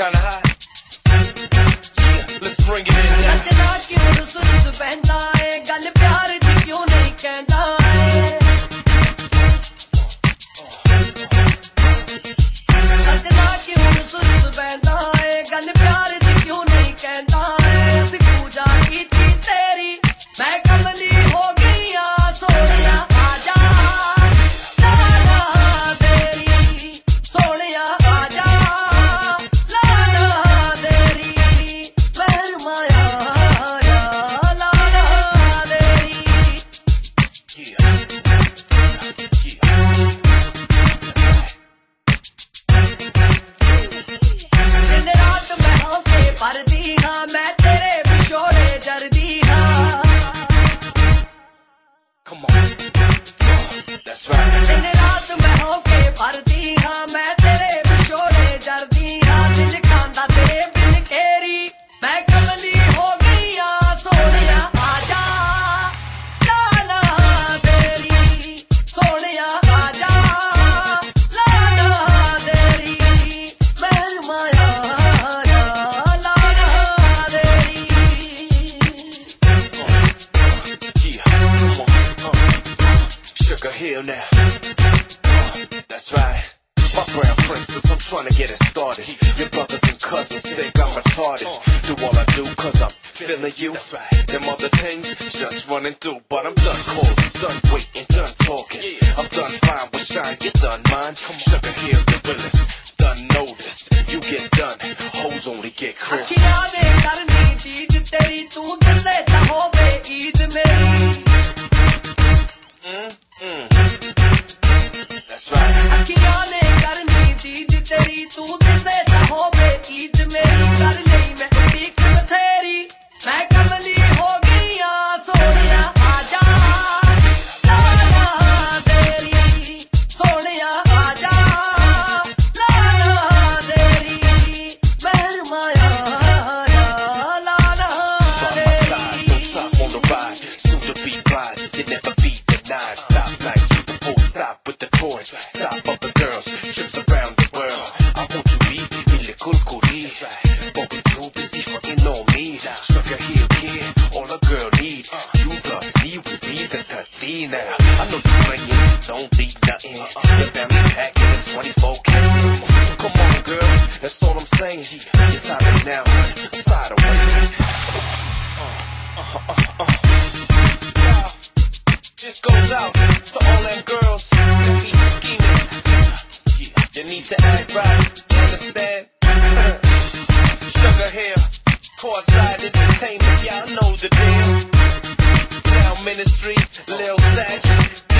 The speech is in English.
kinda hot. Yeah, let's bring it in now. सजना क्यों रुस बहता है गल प्यार दी क्यों नहीं कहता है सजना क्यों रुस बहता है गल प्यार दी क्यों नहीं कहता है असी पूजा की थी तेरी मैं कमली हो गई सोनिया आजा लाला तेरी सोनिया आजा लाला तेरी महरमाया लाला तेरी दिन रात मैं होके परदी हाँ मैं तेरे बिछोड़े जरदी हाँ Come on. That's right. दिन रात मैं होके परदी हाँ मैं तेरे बिछोड़े जरदी हाँ दिल खांदा तेरे बिन केरी मैं कमली हो गई सोनिया आजा लाला तेरी सोनिया आजा लाला तेरी महरमाया लाला तेरी Yeah, come on. Sugar Hill now. That's right. My brown princess, I'm trying to get it started. Your brothers and cousins think I'm retarded. Do all I do cause I'm feeling you. Them other things just running through. But I'm done calling, done waiting, done talking. I'm done fine with shine, you done mine. Sugar Hill, the realest. Done notice, you get done. Hoes only get crisp. अखियाँ ने करनी चीज तेरी तू दिसे चाहोगे ईद मेरी That's right. अखियाँ ने करनी चीज तेरी तू दिसे चाहोगे ईद मेरी कर ली मैं ठीक बथेरी मैं कमली हो गई सोनिया आजा लाला तेरी सोनिया आजा लाला तेरी महरमाया लाला By my side, no top on the ride. Soon to be bride, you never be denied. Stop nights with the full stop with the toys. Stop up the girls, trips around the world. I want you be little coolie. But we too busy fucking on me. Sugar Hill kid, all a girl need. You plus me with me, the 13 now. I know you and you don't need nothing. Your family packing is 24K. So come on girl, that's all I'm saying. Your time is now, side away. This goes out to all them girls that be scheming. You need to act right, you understand? Sugar Hill, Courtside Entertainment, y'all know the deal. Sound Ministry, Lil Satch,